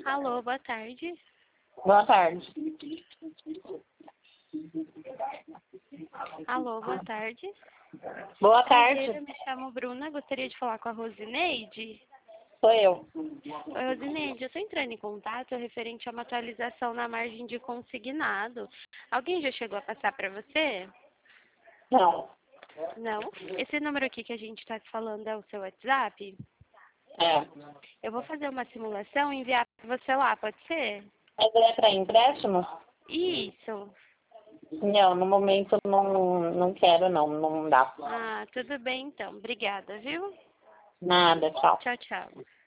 Alô, boa tarde. Boa tarde. Alô, boa tarde. Boa Prazer, tarde. eu me chamo Bruna, gostaria de falar com a Rosineide. Sou eu. Oi, Rosineide, eu estou entrando em contato referente a uma atualização na margem de consignado. Alguém já chegou a passar para você? Não. Não? Esse número aqui que a gente está falando é o seu WhatsApp? É. Eu vou fazer uma simulação e enviar para você lá, pode ser? Mas é para empréstimo? Isso. Não, no momento não quero não dá. Ah, tudo bem então. Obrigada, viu? Nada, tchau. Tchau, tchau.